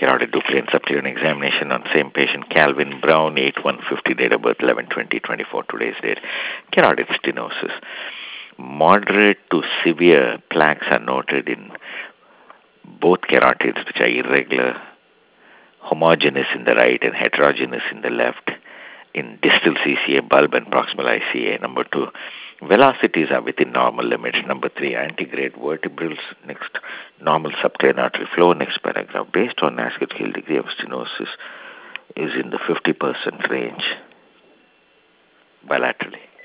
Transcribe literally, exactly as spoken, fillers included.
Carotid duplicate and subtleon examination on same patient, Calvin Brown, eight one fifty, date of birth eleven twenty twenty-four, today's date. Carotid stenosis. Moderate to severe plaques are noted in both carotids, which are irregular, homogeneous in the right and heterogeneous in the left. In distal C C A, bulb and proximal I C A. Number two, velocities are within normal limits. Number three, antegrade vertebrals. Next, normal subclavian artery flow. Next paragraph, based on Nasket scale, degree of stenosis is in the fifty percent range bilaterally.